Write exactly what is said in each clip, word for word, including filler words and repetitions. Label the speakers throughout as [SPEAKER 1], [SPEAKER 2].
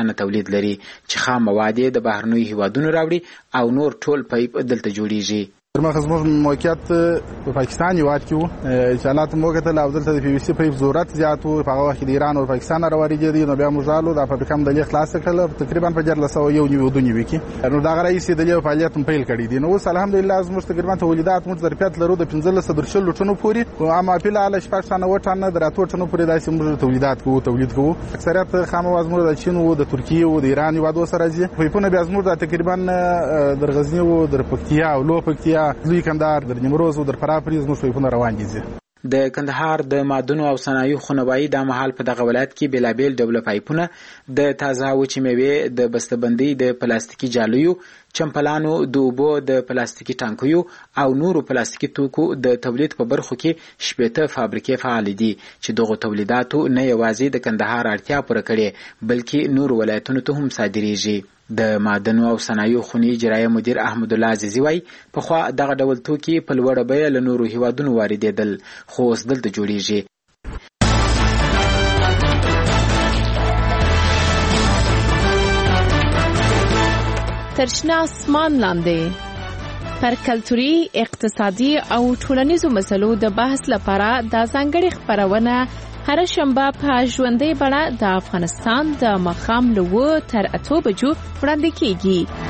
[SPEAKER 1] میلیونه تولید لري چې خام مواد د بهرنیو هیوادونو راوړي او نور ټول پایپ دلته جوړیږي.
[SPEAKER 2] درمخ زموږ موقعیت په پاکستان یوات کې وو چې حالات موږ ته لا دلته د پی وی سی پایپ ضرورت زیات وو. په هغه وخت د ایران او پاکستان راوړي نو بیا موږ رالو د فابریکه د لیک خلاص کړل تقریبا په جرله سو یو نیو دونی وکی نو دا غړی سي د لیک فعالیت پیل کړی دي. نو اوس الحمدلله زموږ تقریبا تولیدات موږ ظرفیت لرو د پنځه لس درشل ټنو پورې او اما په لاله شپږ ټنه و ټنه دراتو ټنو پورې داسې موږ تولیدات کوو تولید کوو. اکثریت خام مواد د چین او د ترکیه او د ایران یو د سره دي. په پونه بیا زموږ تقریبا د غزنی او د پکتیا او لو پکتیا لوی کندهار در نیمروز او در فرافریز مو شویونه روان دي.
[SPEAKER 1] د کندهار د معدنو او صنایعو خونوایي د مهال په دغه ولایت کې بلابل ډول پایپونه د تازه وچې میوې د بسته‌بندۍ د پلاستیکي جالیو چمپلانو د اوبو د پلاستیکي ټانکیو او نورو پلاستیکي توکو د تولید په برخو کې شپږ فابریکې فعال دي چې دغه تولیداتو نه یوازې د کندهار اړتیا پوره کړي بلکې نور ولایتونو ته هم صادریږي. د معدنو او صنایعو خونی اجرایي مدیر احمد الله عزیزی وای په خوا دغه ډول توکي په لوړه بیه له نورو هیوادونو واردېدل خو اوس دلته جوړیږي.
[SPEAKER 3] تر شنه اسمان لاندې پر کلتوري اقتصادي او ټولنیزو مسلو د بحث لپاره د ځانګړي خبرونه هر شنبه په ژوندۍ بڼه د افغانستان د ماښام له اوه تر اتو بجو وړاندې کیږي.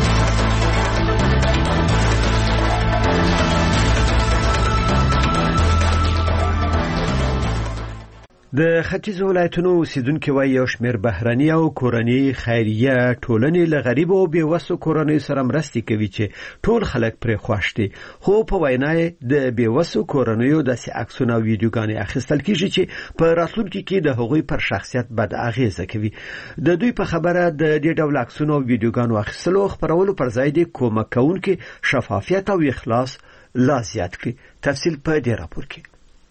[SPEAKER 4] د ختیځو ولایتونو اوسیدونکي وایي یو شمېر بهرني او کورني خیریه ټولنې له غریبو او بېوسو کورنیو سره مرستې کوي چې ټول خلک پرې خوښ دي. خو په وینا یې د بېوسو کورنیو داسې عکسونه او ویډیوګانې اخیستل کېږي چې په راتلونکي کې د هغوی پر شخصیت بد اغېزه کوي. د دوی په خبره د دې ډول عکسونو او ویډیوګانو اخیستلو خپرولو پر ځای د کومک کوونکي شفافیت او اخلاص لا زیات کړي. تفصیل په دې راپور کې.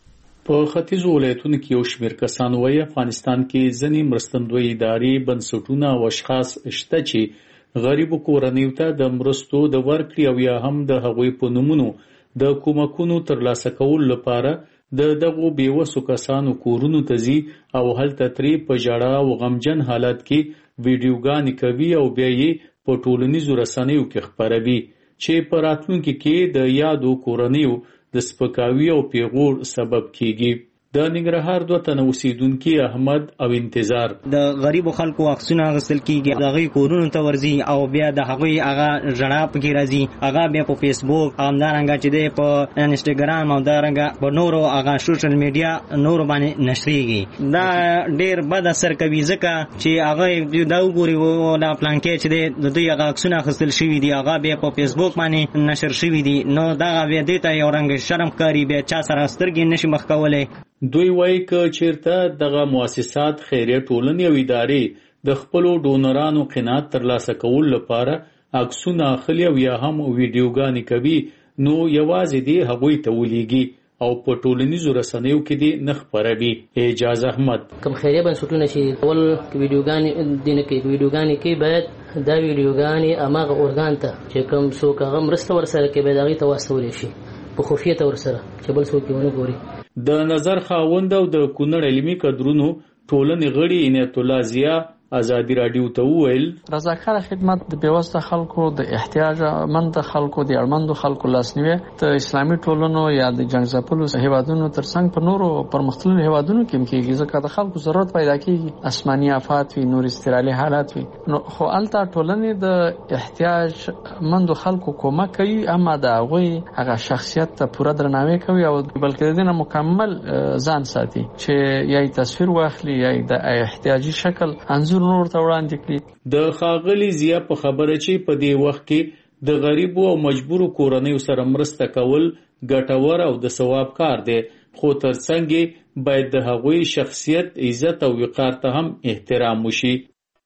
[SPEAKER 5] په ختیځو ولایتونو کې یو شمېر کسان وایي افغانستان کې ځینې مرستندوی ادارې بنسټونه او اشخاص شته چې غریبو کورنیو ته د مرستو د ورکړې او یا هم د هغوی په نومونو د کومکونو ترلاسه کولو لپاره د دغو بېوسو کسانو کورونو ته ځي او هلته ترې په ژړا او غمجن حالت کې ویډیوګانې کوي او بیا یې په ټولنیزو رسنیو کې خپروي چې په راتلونکي کې د یادو کورنیو د سپکاوي او پیغور سبب کیږي. د ننګرهار دوه تنه اوسیدونکي احمد او انتظار
[SPEAKER 6] د غریبو خلکو عکسونه اخیستل کیږي د هغوی کورونو ته ورځي او بیا د هغوی هغه ژړا پکې راځي هغه بیا په فیسبوک همدارنګه چې دی په انسټاګرام او همدارنګه په نورو هغه سوشل میډیا نورو باندې نشریږي. دا ډېر بد اثر کوي ځکه چې هغه دا وګوري او دا پلانکې چې دی د دوی هغه عکسونه اخیستل شوي دي هغه بیا په فیسبوک باندې نشر شوي دي نو دغه بیا دې ته یو رنګ شرم ښکاري بیا چا سره سترګې نشي مخ کولی.
[SPEAKER 5] دوی وایي که چیرته دغه مؤسسات خیریه ټولنې او ادارې د خپلو ډونرانو قناعت ترلاسه کولو لپاره عکسونه اخلي او یا هم ویډیوګانې کوي نو یوازې دی هغوی ته ولیږي او په ټولنیزو رسنیو کې دی نه خپروي. اعجاز احمد
[SPEAKER 7] کوم خیریه بنسټونه چې اول ویډیوګانې دینه کوي ویډیوګانې کوي باید دا ویډیوګانې اماغه اورګان ته چې کوم څوک هغه مرسته ورسره کوي باید هغې ته واستولی شي په خفیه ته ورسره چې بل څوک یې ونه ګوري.
[SPEAKER 5] د نظر خاوند او د کونړ علمي کدرونو ټولنې غړي عنایت الله ضیا ازادي راډیو ته وویل
[SPEAKER 8] رضاکاره خدمت د بیوسته خلکو د احتیاج مند خلکو د اړمندو خلکو لاسنیوي د اسلامي ټولنو یا د جنگ ځپلو هیوادونو ترڅنګ په نورو پرمختللو هیوادونو کې کېږي ځکه د خلکو ضرورت پیدا کېږي آسماني آفات وي نور استرالي حالات وي نو خو الته ټولنې د احتیاج مند خلکو کومک کوي اما د هغوی هغه شخصیت ته پوره درناوی کوي او بلکې د دې مکمل ځان ساتي چې یا تصویر واخلي یا د احتیاجي شکل انځور نور ته وړاندې کړي.
[SPEAKER 5] د ښاغلي ضیا په خبره چې په دې وخت کې د غریبو او مجبورو کورنیو سره مرسته کول ګټور او د ثواب کار دی خو ترڅنګ باید د هغوی شخصیت عزت او وقار ته هم احترام وشي.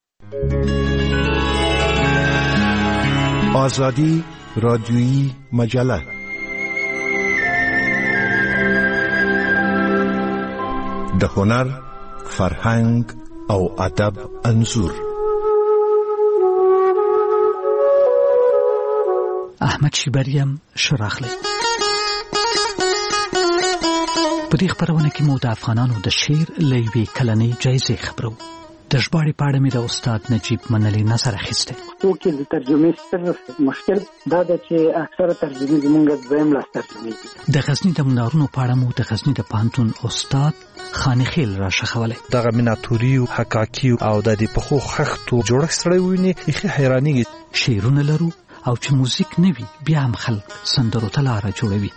[SPEAKER 9] آزادی رادیویی مجله د هنر فرهنګ او ادب انظور.
[SPEAKER 10] احمد شیبریم شراخلی په دې خبرونه کې مو د افغانانو د شعر له یوې کلنۍ جایزې خبرو د ژباړې په اړه مې د استاد نجیب منلي نظر اخیستی.
[SPEAKER 11] پکې د ترجمې ستر مشکل دا ده چې اکثره ترجمې زموږ دویم لاس ترجمې دي.
[SPEAKER 10] د غزني د منارونو په اړه مو د غزني د پوهنتون استاد خانخیل را شخولی.
[SPEAKER 12] دغه میناتوري او حکاکي او د دې پخو خښتو جوړښت سره ویني یخي حیرانېږي.
[SPEAKER 10] شعرونه لرو او چې موزیک نه وي بیا هم خلک سندرو ته لاره جوړوي.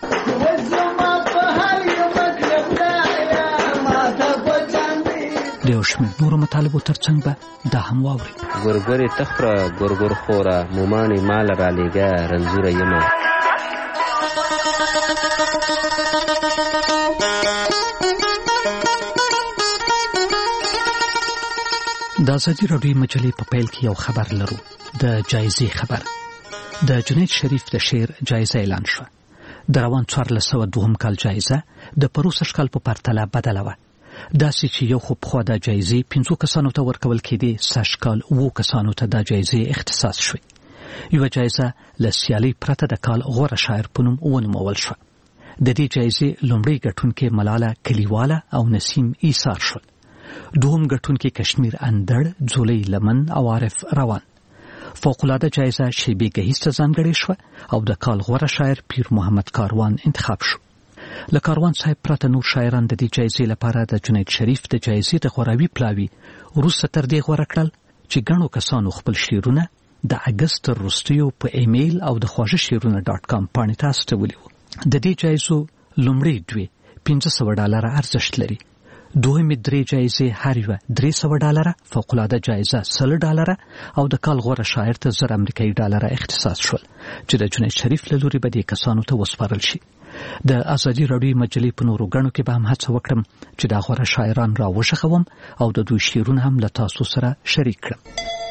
[SPEAKER 10] د یو شمېر نورو مطالبو ترڅنګ به دا هم واورئ.
[SPEAKER 13] ګورګورې تخره ګورګور خوره مومانې مال را لېږه رنځوره یمه.
[SPEAKER 10] د ازادي راډیو مجلې په پیل کې یو خبر لرو، د جایزې خبر. د جنید شریف د شعر جایزه اعلان شوه. د روان څوارلس سوه دوهم کال جایزه د پروسږ کال په پرتله بدله وه. داسې چې یو خو پخوا دا جایزې پنځو کسانو ته ورکول کېدې، سږ کال اوو کسانو ته دا جایزې اختصاص شوې. یوه جایزه له سیالۍ پرته د کال غوره شاعر په نوم ونومول شوه. د دې جایزې لومړی ګټونکي ملاله کلیواله او نسیم ایثار شول. دوهم ګټونکي کشمیر اندړ، ځولۍ لمن او عارف روان. فوق‌العاده جایزه شیبې ګهیز ته ځانګړې شوه او د کال غوره شاعر پیر محمد کاروان انتخاب شو. له کاروان صاحب پرته نور شاعران د دې جایزې لپاره د جنید شریف د جایزې د غوراوي پلاوي وروسته تر دې غوره کړل چې ګڼو کسانو خپل شعرونه د اګست تر وروستیو په ایمیل او د خواږه شعرونه ډاټ کام پاڼې ته استولي وو. د دې جایزو لومړی دوې پنځه سوه ډالره ارزښت لري. دوهمې درې جایزې هر یوه درې سوه ډالره، فوق‌العاده جایزه سل ډالره او د کال غوره شاعر ته زر امریکایي ډالره اختصاص شول چې د جنید شریف له لوري به دې کسانو ته وسپارل شي. د ازادي راډیو مجلې په نورو ګڼو کې به هم هڅه وکړم چې دا غوره شاعران را وشخوم او د دوی شعرونه هم له تاسو سره شریک کړم.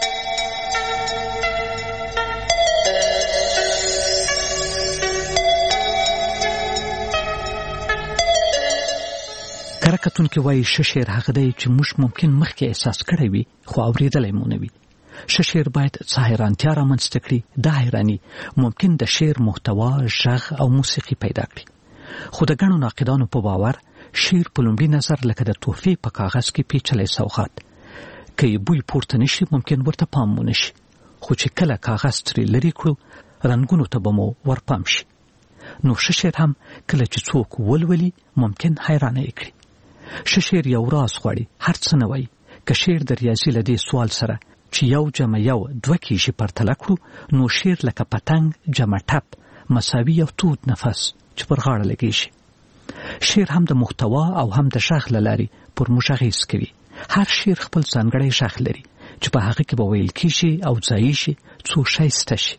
[SPEAKER 10] کره کتونکي وایي ښه شعر هغه دی چې موږ ممکن مخکې احساس کړی وي خو اورېدلی مو نه وي. ښه شعر باید څه حیرانتیا رامنځته کړي. دا حیراني ممکن د شعر محتوا، غږ او موسیقي پیدا کړي. خو د ګڼو ناقدانو په باور شعر په لومړي نظر لکه د تحفې په کاغذ کې پیچلی سوغات. که یې بوی پورته نشي ممکن ورته پام مو نشي، خو چې کله کاغذ ترې لرې کړو رنګونو ته به مو ورپام شي. نو ښه شعر هم کله چې څوک ولولي ممکن حیرانه یې کړي. ښه شعر یو راز غواړي، هر څه نه وایي. که شعر د ریاضي له دې سوال سره چې یو جمع یو دوه کېږي پرتله کړو نو شعر لکه پتنګ جمع ټپ مساوي یو تود نفس چې پر غاړه لګېږي. شعر هم د محتوا او هم د غږ له لارې پر موږ اغېز کوي. هر شعر خپل ځانګړی غږ لري چې په هغه کې به ویل کېږي او ځایېږي څو ښایسته شي.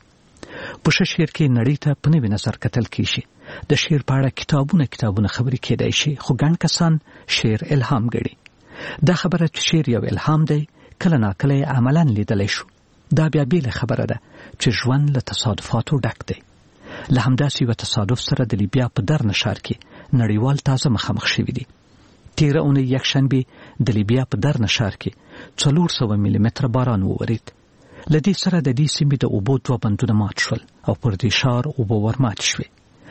[SPEAKER 10] په ښه شعر کې نړۍ ته په نوي نظر کتل کېږي. د شعر په اړه کتابونه کتابونه خبرې کېدای شي، خو ګڼ کسان شعر الهام ګڼي. دا خبره چې شعر یو الهام دی کله ناکله یې عملاً لیدلی شو. دا بیا بیله خبره ده چې ژوند له تصادفاتو ډک دی. له همداسې یوه تصادف سره د لیبیا په درنه ښار کې نړیوال تازه مخامخ شوي دي. تېره اونۍ یکشنبې د لیبیا په درنه ښار کې څلور سوه میلي متره باران وورید. له دې سره د دې سیمې د اوبو دوه بندونه مات شول او پر دې ښار اوبه ورماتې شوې.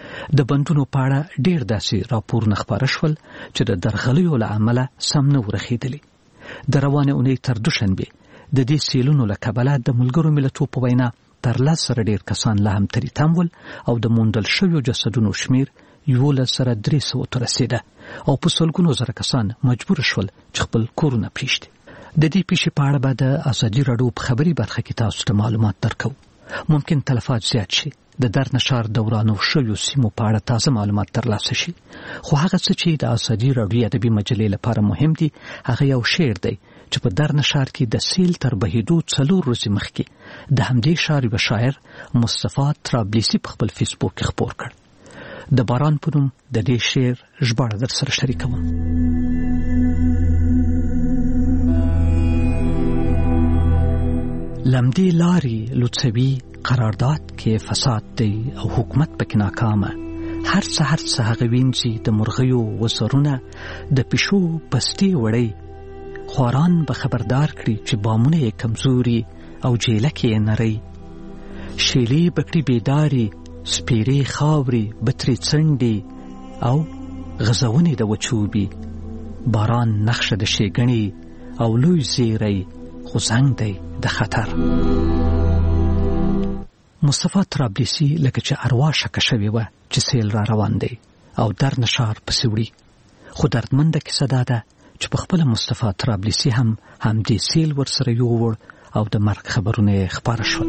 [SPEAKER 10] د بندونو په اړه ډېر داسې راپورونه خپاره شول چې د درغلیو له امله سم نه ورخېدلي. د روانې اونۍ تر دوشنبې د دې سیلونو له کبله د ملګرو ملتونو په وینا تر لس زره ډېر کسان لا هم ترې تم ول او د موندل شویو جسدونو شمیر یولس زره درې سوو ته رسېده او په سلګونو زره کسان مجبور شول چې خپل کورونه پرېږدي. د دې پیښې په اړه به د ازادي راډیو په خبري برخه کې تاسو ته معلومات درکو. ممکن تلفات زیات شي، د درنه ښار دورانو شویو سیمو په اړه تازه معلومات ترلاسه شي، خو هغه څه چې د ازادي راډیو ادبي مجلې لپاره مهم دي هغه یو شعر دی چې په درنه ښار کې د سیل تر بهیدو څلور ورځې مخکې د همدې ښار یوه شاعر مصطفی طرابلسي په خپل فیسبوک کې خپور کړ. د باران په نوم د دې شعر ژباړه در سره شریکوم. لمدې لارې لوڅوي قرارداد کې فساد دی او حکومت پکې ناکامه. هر څه هر څه هغه وینځي د مرغیو وزرونه د پیشو پستې وړی. خواران به خبردار کړي چې بامونه یې کمزوري او جیله کې یې نری. شیلې بکړي بیداري سپیرې خاورې بترې څنډې او غزونې د وچوبي. باران نقشه د ښېګڼې او لوی زیری خو زنګ دی د خطر. مصطفی طرابلسی لکه چې اروا شکه شوې وه چې سیل را روان دی او در نشار پسې وړي، خو دردمنده کیسه دا ده چې په خپله مصطفی طرابلسی هم همدې سیل ورسره یووړ او د مرګ خبرونه یې خپاره شول.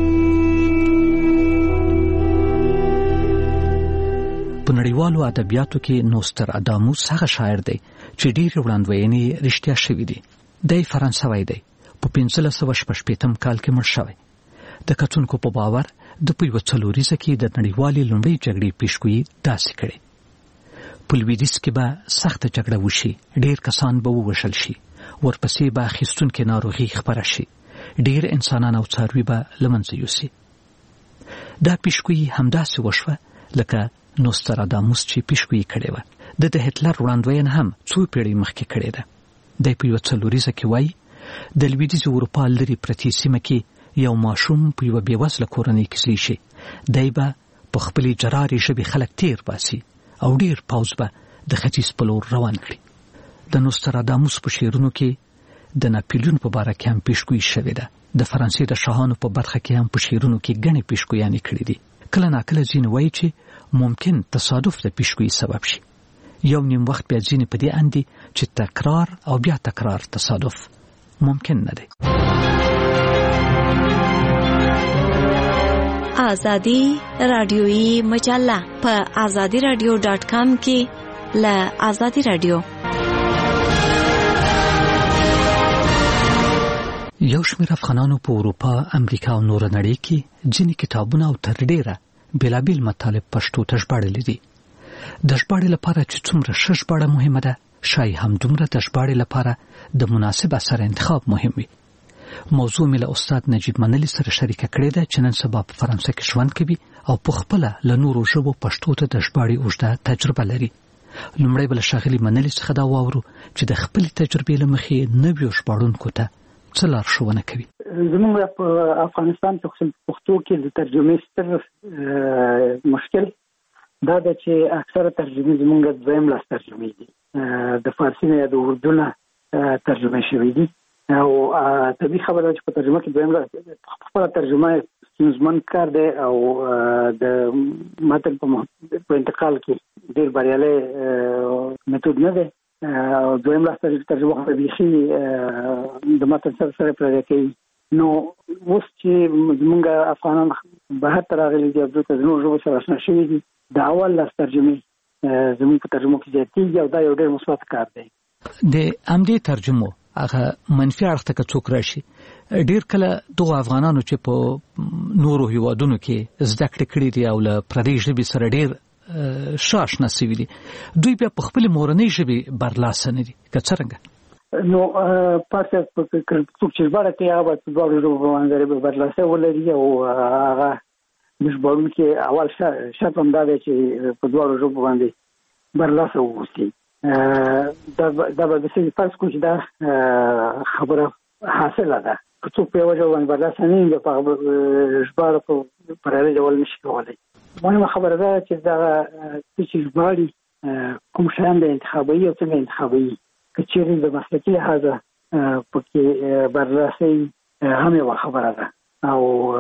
[SPEAKER 10] په نړیوالو ادبیاتو کې نوستراداموس هغه شاعر دی چې ډېرې وړاندوینې رښتیا شوي دي. دی فرانسوی دی، په پنځلس سوه شپږ شپېتم کال کې مړ شوی. د کتونکو په باور د په یوه څلوریزه کې د نړیوالې لومړۍ جګړې پیشګویي داسې کړې. په لویدیځ کې به سخته جګړه وشي، ډېر کسان به ووژل شي، ورپسې به اخیستونکې ناروغي خپره شي، ډېر انسانان او څاروي به له منځه یوسي. دا پیشګویي همداسې وشوه لکه نوستراداموس چې پیشګویي کړې وه. د د هټلر وړاندوینه هم څو پیړۍ مخکې کړې ده. دی په یوه څلوریزه کې وایي د لویدیځې اروپا لرې پرتې سیمه کې یو ماشوم په یوه بېوزله کورنۍ کې زوی شي. دی به په خپلې جرارې ژبې خلک تیر باسي او ډېر پوځ به د ختیځ په لور روان کړي. د نوستراداموس په شعرونو کې د ناپلیون په باره کې هم پیشګویي شوې ده. د فرانسې د شاهانو په برخه کې هم په شعرونو کې ګڼې پیشګویانې کړې دي. کله ناکله ځینې وایي چې ممکن تصادف د پیشګویي سبب شي. یو نیم وخت بیا ځینې په دې اندي چې تکرار او بیا تکرار تصادف ممکن نه دی.
[SPEAKER 14] آزادی رادیویی مجله په آزادی رادیو ډاټ کام کې له آزادی رادیو.
[SPEAKER 10] یو شمېر افغانانو په اروپا، امریکا او نور نړۍ کې ځینې کتابونه او تر ډېره بېلابېل مطالب پښتو ته ژباړلي دي. د ژباړې لپاره چې څومره ښه ژباړه مهمه ده، شاید همدومره د ژباړې لپاره د مناسب اثر انتخاب مهم وي. موضوع مې له استاد نجیب منلي سره شریکه کړې ده چې نن سبا په فرانسه کې ژوند کوي او په خپله له نورو ژبو پښتو ته د ژباړې اوږده تجربه لري. لومړی به له ښاغلي منلي څخه دا واورو چې د خپلې تجربې له مخې نویو ژباړونکو ته څه لارښوونه کوي.
[SPEAKER 11] زموږ په افغانستان کې خصوصا پښتو کې د ترجمې ستر مشکل دا ده چې اکثره ترجمې زموږ دویم لاس ترجمې دي، د فارسي نه یا د اردو نه ترجمه شوي دي. او طبیعي خبره ده چې په ترجمه کې دویم لاس خپله ترجمه ستونزمن کار دی او د متن په انتقال کې ډېر بریالی میتود نه دی. دویم لاس ترجمه خو بیخي د متن سره سره پرده کوي. نو اوس چې زموږ افغانان بهر ته راغلي دي او دلته د نورو ژبو سره اشنا شوي دي، د اول لاس ترجمې زموږ په ترجمو کې زیاتېږي او دا یو ډېر مثبت کار دی.
[SPEAKER 10] د همدې ترجمو هغه منفي اړخ ته که څوک راشي، ډېر کله دغو افغانانو چې په نورو هیوادونو کې زده کړې کړي دي او له پردۍ ژبې سره ډېر ښه اشنا سوي دي، دوی بیا په خپلې مورنۍ ژبې برلاسه نه دي. که څرنګه
[SPEAKER 11] نو پاتې څوک چې ژباړه کوي هغه باید په دواړو ژبو باندې برلاسه ولري او هغه د ژباړونکي اول شرط هم دا دی چې په دواړو ژبو باندې برلاسه واوسي. دا به داسې فرض کړو چې دا خبره حاصله ده. که څوک په یوه ژبه باندې برلاسه نه وي، په هغه ژباړه په بریالي ډول نشي کولی. مهمه خبره ده چې دغه څه چې ژباړي کوم شیان د انتخابوي او څنګه انتخابوي. که چېرې د مسلکي لحاظه پکې برلاسۍ هم یوه خبره ده او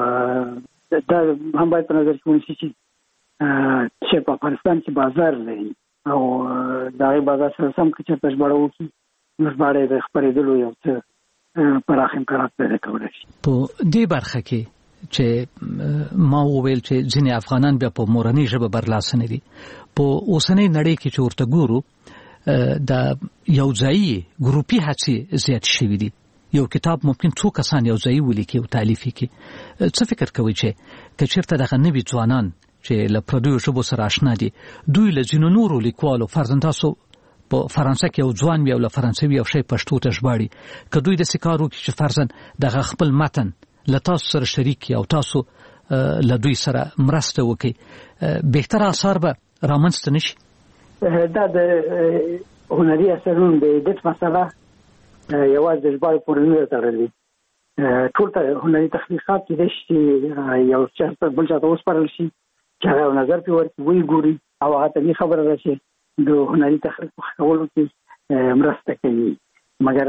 [SPEAKER 11] دا هم باید په نظر کې ونیسي چې چې په افغانستان کې بازار لري او د هغې بازار سره سم که چېرته ژباړه وکړي نو ژباړه یې د خپرېدلو یو څه پراخ امکانات پیدا کولی شي.
[SPEAKER 10] په دې برخه کې چې ما وویل چې ځینې افغانان بیا په مورنۍ ژبه برلاسه نه دي، په اوسنۍ نړۍ کې چې ورته ګورو د یو ځایي ګروپي هڅې زیات شوي دي. یو کتاب ممکن څو کسان یو ځایي ولیکي او تالیف یې کړي. څه فکر کوئ چې که چېرته دغه نوي ځوانان چې له پردیو ژبو سره اشنا دي، دوی له ځینو نورو لیکوالو فرضاً تاسو په فرانسه کې یو ځوان وي او له فرانسوي یو شی پښتو ته ژباړي، که دوی داسې کار وکړي چې فرضاً دغه خپل متن له تاسو سره شریک کړي او تاسو له دوی سره مرسته وکړي، بهتره آثار به رامنځته نه شي؟
[SPEAKER 11] دا د هنري اثرونو د ایډیټ مسله یوازې د ژباړې پورې نه ده تړلې. ټول هنري تخلیقات کېدای شي چې یو چا بل چا ته وسپارل شي چې هغه یو نظر پرې ورکړي، ویې ګوري او هغه طبیعي خبره ده چې د هنري تخلیق په ښه کولو کې مرسته کوي. مګر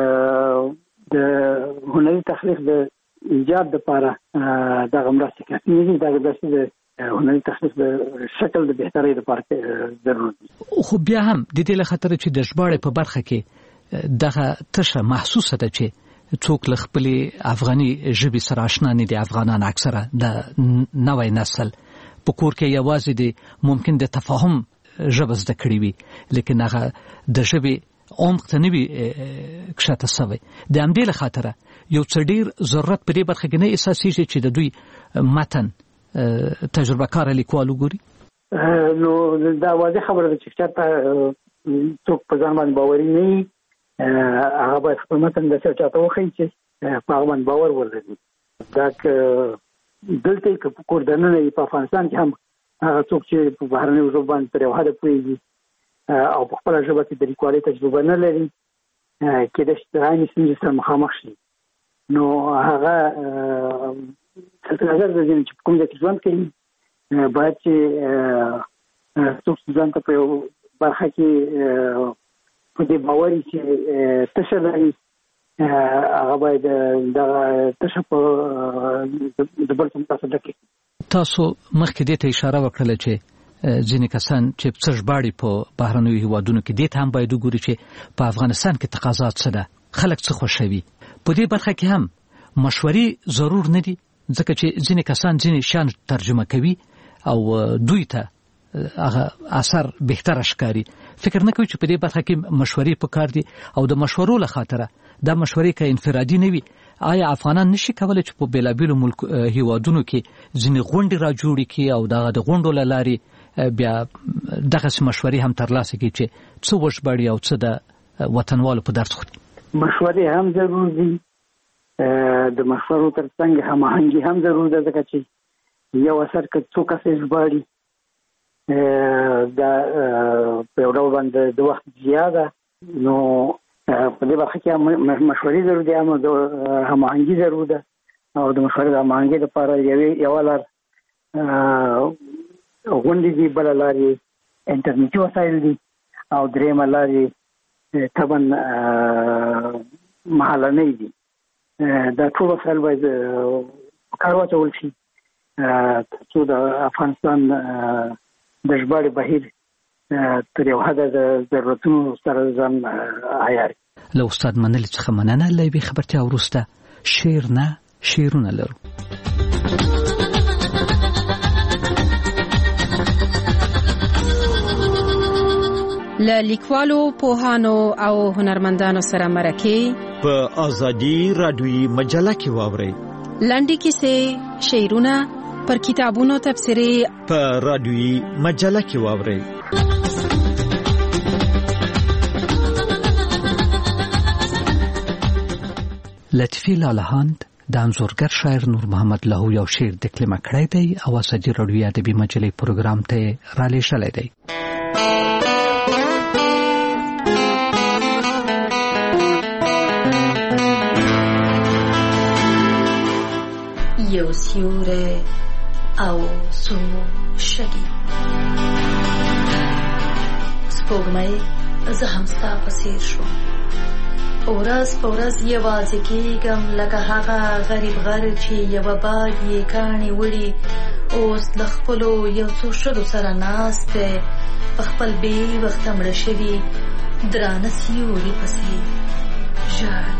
[SPEAKER 11] د هنري تخلیق د ایجاد لپاره دغه مرستې کافي نه دي. دغه داسې د هنري تخلیق د شکل د بهترۍ لپاره ضرورت دي.
[SPEAKER 10] خو بیا هم د دې له خطره چې د ژباړې په برخه کې دغه تشه محسوسه ده چې څوک له خپلې افغاني ژبې سره آشنا نه دي. افغانان اکثره د نوی نسل په کور کې یوازې د ممکن د تفاهم ژبه زده کړې وي، لیکن هغه د ژبې عمق ته نه وي کښته سوی. د همدې له خاطره یو څه ډېر ضرورت په دې برخه کې نه احساسېږي چې د دوی متن تجربه کار لیکوال وګوري.
[SPEAKER 11] نو دا واضح خبره ده چې چېرته څوک په ځان باندې باوري نه وي، هغه باید خپل متن داسې چاته وښیي چې په هغه باندې باور ولري. دا که دلته که په کور دننه وي په افغانستان کې هم هغه څوک چې په بهرنیو ژبو باندې تر یو حده پوهېږي او په خپله ژبه کې د لیکوالۍ تجربه نه لري، کېدای شي د عیني ستونزې سره مخامخ شي. نو هغه دلته نظر د ځینې چې په کوم ځای کې ژوند کوي باید چې څوک ځان ته په یو برخه کې په دې باوري چې تشه لري، هغه باید دغه تشه په د بل په مرسته ډکې.
[SPEAKER 10] تاسو مخکې دې ته اشاره وکړله چې ځینې کسان چې څه ژباړي په بهرنیو هېوادونو کې دې ته هم باید وګوري چې په افغانستان کې تقاضا څه ده، خلک څه خوښوي. په دې برخه کې هم مشورې ضرور نه دي، ځکه چې ځینې کسان ځینې شیان ترجمه کوي او دوی ته هغه اثر بهتر ښکاري. فکر نه کوي چې په دې برخه کې مشورې پکار دي او د مشورو له خاطره دا مشورې که انفرادي نه وي، آیا افغانان نشي کولی چې په بېلابېلو ملک هېوادونو کې ځینې غونډې را جوړې کړي او دغه د غونډو له لارې بیا دغسې مشورې هم ترلاسه کړي چې څه وژباړي او څه د وطنوالو په درد خوري؟
[SPEAKER 11] مشورې هم ضرور دي، د مشورو تر څنګ هماهنګي هم ضرور ده، ځکه چې یو اثر که څو کسې ژباړي دا په یو ډول باندې د وخت زیاده، نو په دې برخه کې مشورې ضرور دي، هم د هماهنګي ضرور ده. او د مشورې د هماهنګي لپاره یوې یوه لار غونډې دي، بله لار یې انټرنیټي وسایل دي، او درېیمه لار یې طبعا محلنۍ دي. دا ټول وسایل باید په کار واچول شي ترڅو د افغانستان د ژباړې بهیر تر یو حده د ضرورتونو سره ځان عیار.
[SPEAKER 10] له استاد منلي څخه مننه. له یوې خبرتیا وروسته شعر نه شعرونه لرو.
[SPEAKER 3] له لیکوالو، پوهانو او هنرمندانو سره مرکې
[SPEAKER 4] په ازادي رادیویي مجله کې واورئ.
[SPEAKER 3] لنډې کیسې، شعرونه، پر کتابونو تبصرې
[SPEAKER 4] په رادیویي مجله کې واورئ.
[SPEAKER 10] لطفي لالهاند د انځورګر شاعر نور محمد لهو یو شعر دکلمه کړی دی او ازادي رادیویي ادبي مجلې پروګرام ته را لېږلی دی.
[SPEAKER 15] یو سیوری او څو شګې. سپوږمۍ زه هم ستا په څېر شوم، ورځ په ورځ یوازې کېږم لکه هغه غریب غر چې یوه باد یې کاڼې وړي، اوس له خپلو یو څو ښځو سره ناست دی، په خپل بې وخته مړه شوي درانه سیوري پسې ژاړي.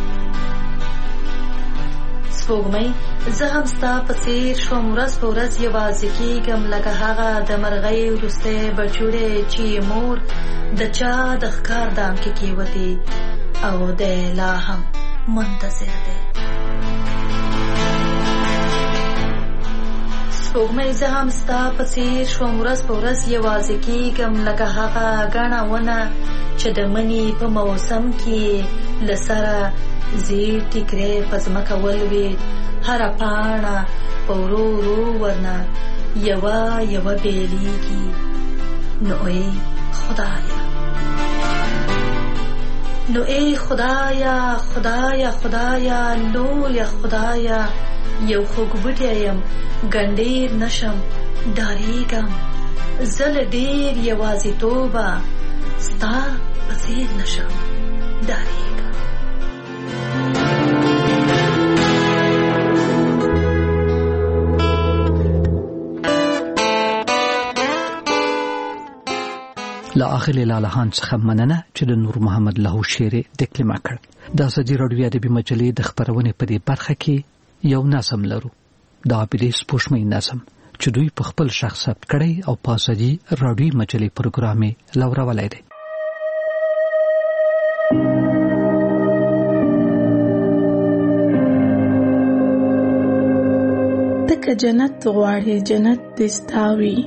[SPEAKER 15] سپوږمۍ زه هم ستا په څېر شوم، ورځ په ورځ یوازې کېږم لکه هغه د مرغۍ وروستی بچوړی چې مور د چا د ښکار دام کې کېوتې او دی لا هم منتظر دی. سپوږمۍ زه هم ستا په څېر شوم، ورځ په ورځ یوازې کېږم لکه هغه ګڼه ونه چې د مني په موسم کې له سره زیر ټیکری په ځمکه ولوېد، هره پاڼه په ورو ورو ورنه یوه یوه بیلیږي. نو ای خدایا، نو ای خدایا خدایا خدایا لویه خدایا، یو خوږبوټی یم ګنډېر نشم ډارېږم، زه له ډېر یوازیتوبه ستا په څېر نشم ډارېږه.
[SPEAKER 10] له اغلې لالهان څخه مننه چې د نور محمد له شعر دکلمه کړ. د ازادي راډیو ادبي مجلې د خبرونې په دې برخه کې یو نظم لرو، د عابدې سپوږمۍ نظم چې دوی په خپل شخص ثبت کړی او په ازادي راډیو مجلې پروګرام یې لورولی دی.
[SPEAKER 16] تکه جنت غواړي جنت دې ستا وي،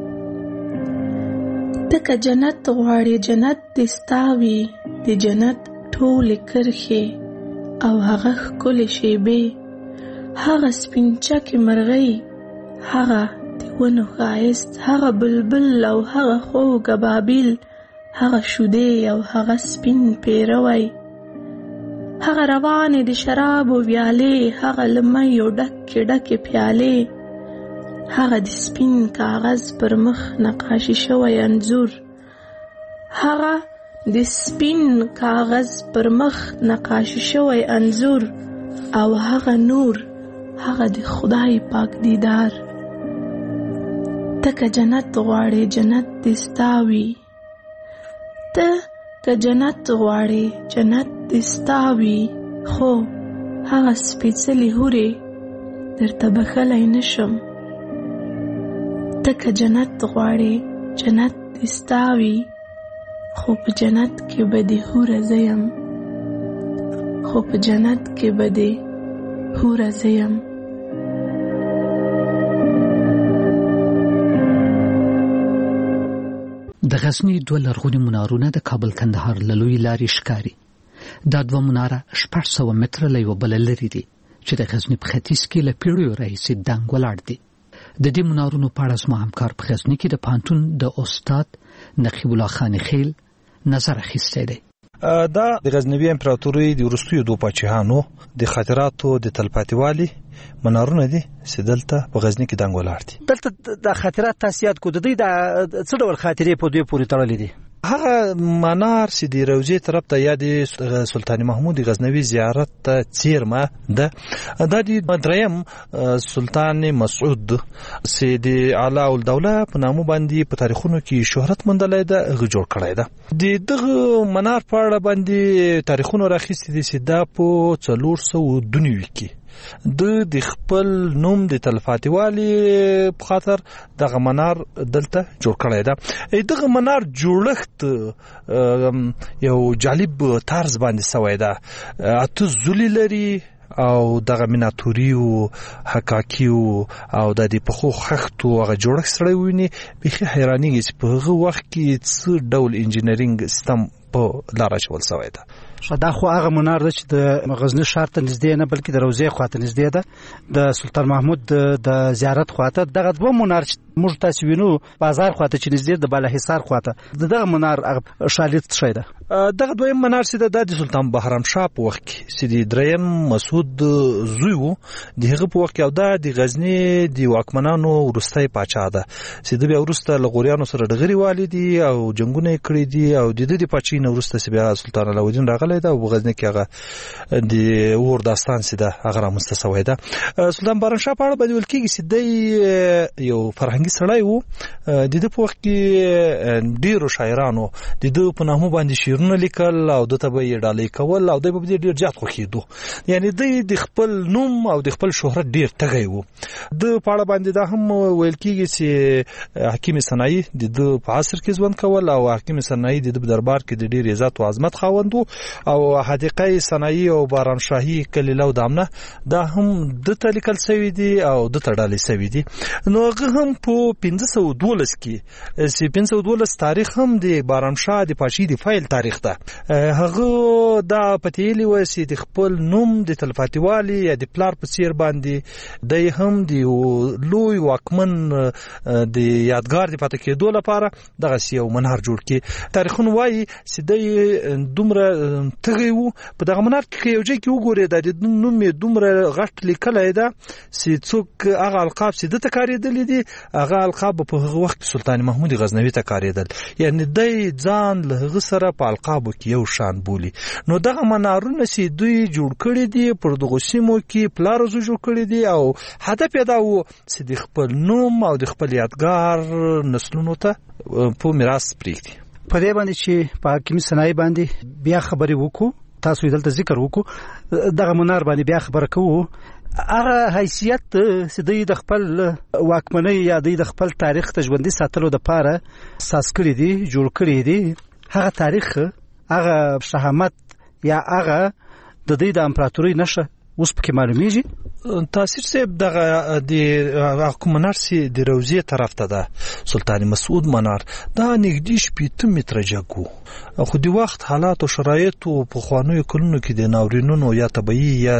[SPEAKER 16] تکه جنت غواړي جنت دې ستا وي، د جنت ټولې کرښې او هغه ښکلې شیبې، هغه سپین چکې مرغۍ، هغه د ونو ښایست، هغه بلبل او هغه خوږ ابابیل، هغه شودې او هغه سپین پیروی، هغه روانې د شرابو ویالې، هغه له میو ډکې ډکې پیالې، هغه د سپین کاغذ پر مخ نقاشي شوی انځور، هغه د سپین کاغذ پر مخ نقاشي شوی انځور، او هغه نور، هغه د خدای پاک دیدار. تکه جنت غواړي جنت دې ستا وي، ته که جنت غواړي جنت دې ستا وي، خو هغه سپېڅلې حورې درته بښلی نشم. تکه جنت غواړي جنت دې ستا وي، خو په جنت کې به دې حوره زه یم، خو په جنت کې به دې حوره زه یم.
[SPEAKER 10] د غزني دوه لرغوني منارونه د کابل کندهار له لویې لارې ښکاري. دا دوه مناره شپږ سوه متره له یوه بله لرې دي چې د غزني په ختیځ کې له پیړیو راهیسې دنګ ولاړ دي. د دې منارونو په اړه زما همکار په غزني کې د پوهنتون د استاد نقیب الله خان خیل نظر اخیستی دی.
[SPEAKER 12] دا د غزنوي امپراتورۍ د وروستیو دوه پاچاهانو د خاطراتو د تلپاتېوالي منارونه دي چې دلته په غزني کې دنګ ولاړ دي.
[SPEAKER 17] دلته د خاطرات تاسو یاد کو، د دوی د څه ډول خاطرې په دوی پورې تړلې دي؟
[SPEAKER 12] هغه منار چې د روضې طرف ته یا د سلطان محمود غزنوي زیارت ته څیرمه ده، دا د دریم سلطان مسعود چې د علا الدوله په نامه باندې په تاریخونو کې شهرت موندلی ده، هغه جوړ کړی ده. د دغه منار په اړه باندې تاریخونو راخیستي دي چې دا په څلور سوه دوه نوي کې د د خپل نوم د تلپاتېوالي په خاطر دغه منار دلته جوړ کړی ده. دغه منار جوړښت یو جالب طرز باندې سوی ده، اته زولي لري او دغه میناتوریو حکاکیو او د دې پخو خښتو هغه جوړښت سره ویني، بیخي حیرانېږي چې په هغه وخت کې څه ډول انجینرینګ سیستم په لاره اچول سوی ده.
[SPEAKER 17] دا خو هغه منار ده چې د غزني ښار ته نږدې نه بلکې د روضې خواته نږدې ده، د سلطان محمود د زیارت خواته. دغه دوه منار چې موږ تاسو وینو بازار خواته چې نږدې د بالاحصار خواته، دغه منار شالید څه ده؟
[SPEAKER 12] دغه دویم منار چې د سلطان بهرام شاه په وخت کې چې د دریم مسعود زوی و، د هغه په وخت کې، او دا د غزني د واکمنانو وروستی پاچا ده چې د بیا وروسته له غوریانو سره ډغرې والي دي او جنګونه یې کړي دي، او د دې د پاچاهۍ نه وروسته چې بیا سلطان علاوالدین راغلی ده او په غزني کې هغه د اور داستان چې ده هغه رامنځته سوی ده. سلطان بهرام شاه په اړه باندې ویل کېږي چې دی یو فرهنګي سړی و، د ده په وخت کې ډېرو شاعرانو د ده په نامه باندې شعرونه لیکل او دته به یې ډالۍ کول او دی به دې ډېر زیات خوښېدو، یعنې دی د خپل نوم او د خپل شهرت ډېر تږی و. د په اړه باندې دا هم ویل کېږي چې حکیم صنایي د ده په عصر کې ژوند کول او حکیم صنایي د ده په دربار کې د ډېر عزت او عظمت خاوند و، او حدیقه صنایي او باران شاهي کلیله او دامنه دا هم دته لیکل سوي دي او دته ډالۍ سوي دي. نو هغه هم په پنځه سوه دولس کې چې پنځه سوه دولس تاریخ هم د باران شاه د پاچاهۍ د فایل تاریخ ده. هغه دا پتیلی و چې د خپل نوم د تلپاتېوالي یا د پلار په څیر باندې دی هم د لوی واکمن د یادګار د پاتې کېدو لپاره دغه یو منار جوړ کړي. تاریخونه وایي چې دی دومره تغي وو په دغه منار کې یو ځای کې وګورئ د نوم یې دومره غټ لیکلی ده چې څوک هغه القاب چې دته کارېدلي دي هغه القاب په هغه وخت کې سلطان محمود غزنوي ته کارېدل یعنی دی ځان له هغه سره په القابو کې یو شان بولي نو دغه منارونه چې دوی جوړ کړي دي پر دغه سیمو کې پلارزو جوړ کړي دي او هدف یې دا و چې د خپل نوم او د خپل یادګار نسلونو ته په میراث پرېږدي
[SPEAKER 17] په دې باندې چې په حکیمي صنایع باندې بیا خبرې وکړو تاسو یې دلته ذکر وکړو دغه منار باندې بیا خبره کوو هغه حیثیت چې دوی د خپل واکمنۍ یا دوی د خپل تاریخ ته ژوندي ساتلو دپاره اساس کړي دي جوړ کړي دي هغه تاریخ هغه شهامت یا هغه د دوی د امپراتورۍ نښه اوس پکې معلومیږي
[SPEAKER 12] تاثیر صاحب دغه د کوم منار سي د روزي طرف ته ده سلطان مسعود منار دا نږدې شپږ متره جګو خو د وخت حالات او شرایط او په خوانو کلونو کې د ناورینونو یا طبيعي یا